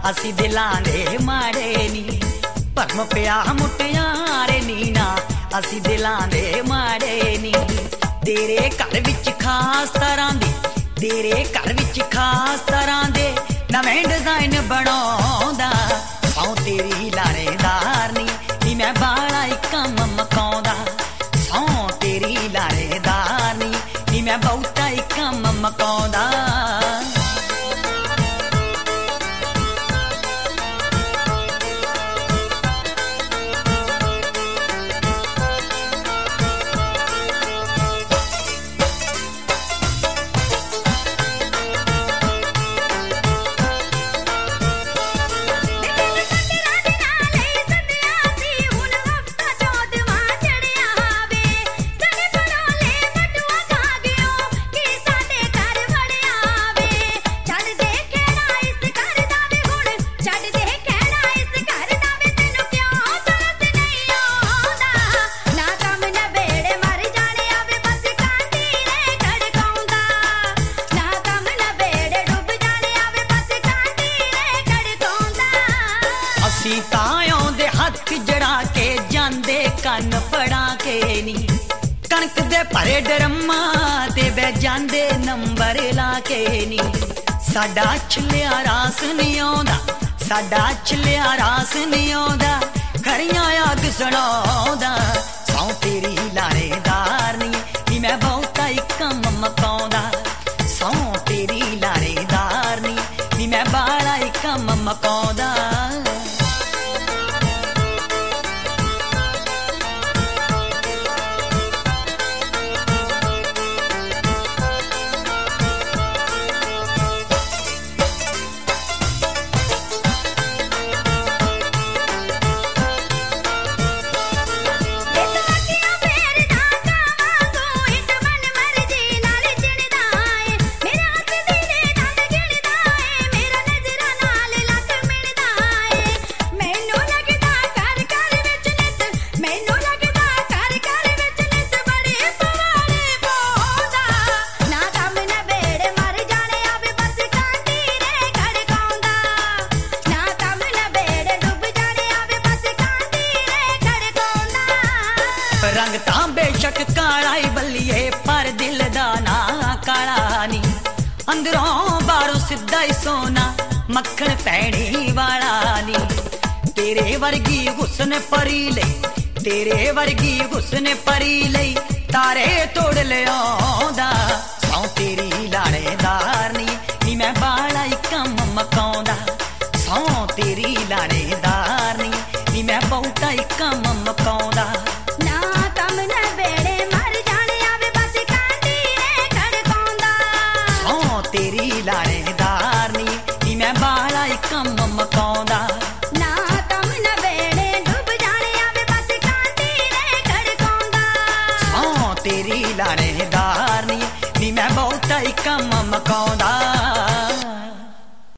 ਅਸੀਂ ਦਿਲਾਂ ਦੇ ਮਾੜੇ ਨੀ ਭਰਮ ਪਿਆ ਮੁਟਿਆਰੇ ਨੀ ਨਾ ਅਸੀਂ ਦਿਲਾਂ ਦੇ ਮਾੜੇ ਨੀ ਤੇਰੇ ਘਰ ਵਿੱਚ ਖਾਸ ਤਰ੍ਹਾਂ ਦੇ ਤੇਰੇ ਘਰ ਵਿੱਚ ਖਾਸ ਤਰ੍ਹਾਂ ਦੇ ਨਵੇਂ ਡਿਜ਼ਾਈਨ ਬਣਾਉਂਦਾ ਸੌ ਤੇਰੀ ਲਾਣੇਦਾਰ ਨੀ ਮੈਂ ਬਾਲਾ ਹੀ ਕੰਮ ਮਕਾਉਂਦਾ ਸੌ ਤੇਰੀ ਲਾਣੇਦਾਰ ਨੀ ਮੈਂ ਬਹੁਤਾ ਹੀ ਕੰਮ ਮਕਾਉਂਦਾ ਤਾਇਓਂ ਦੇ ਹੱਥ ਜੜਾ ਕੇ ਜਾਂਦੇ ਕੰਨ ਫੜਾ ਕੇ ਨੀ ਕਣਕ ਦੇ ਭਰੇ ਡਰਮਾਂ ਤੇ ਬਹਿ ਜਾਂਦੇ ਨੰਬਰ ਲਾ ਕੇ ਨੀ ਸਾਡਾ ਛਲਿਆ ਰਾਸ ਨਹੀਂ ਆਉਂਦਾ ਸਾਡਾ ਛਲਿਆ ਰਾਸ ਨਹੀਂ ਆਉਂਦਾ ਖਰੀਆਂ ਅੱਗ ਸੁਣਾਉਂਦਾ ਸੌ ਤੇਰੀ ਲਾਣੇਦਾਰ ਨੀ ਮੈਂ ਬਹੁਤਾ ਹੀ ਕੰਮ ਮਕਾਉਂਦਾ ਸੌ ਤੇਰੀ ਲਾਣੇਦਾਰ ਨੀ ਮੈਂ ਬਾਲਾ ਹੀ ਕੰਮ ਮਕਾਉਂਦਾ रंग तां बेशक काला ही बल्लिए पर दिल दा ना काला नी अंदरों बाहरों सीधा ही सोना मक्खन पैणी वाला नी तेरे वर्गी हुस्न परी लई तेरे वर्गी हुस्न परी लई तारे तोड़ ले आंदा सौ तेरी लाणेदार नी मैं बाला ही कम मकाਉਂਦਾ सौ तेरी लाणेदार नी मैं बहुता ही कम मकाਉਂਦਾ तेरी लाणेदार नी मैं बाला ही कम मकाਉਂਦਾ ना तम न बेड़े डूब जाने आवे बस कांटी रे खड़काਉਂਦਾ सौ तेरी लाणेदार नी मैं बहुता ही कम मकाਉਂਦਾ